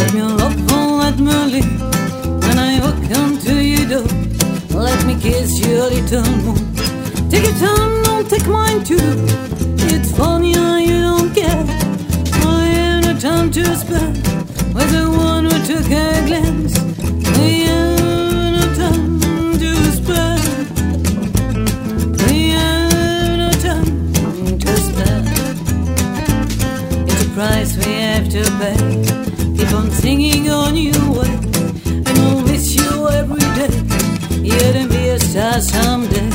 Let me love and let me live. When I walk onto your door, let me kiss you a little more. Take your time, don't take mine too. It's funny how you don't care. I have no time to spend with the one who took a glance. We have no time to spend. We have no time to spend. It's a price we have to pay. Keep on singing on your way, and I'll miss you every day. You'll be a star someday.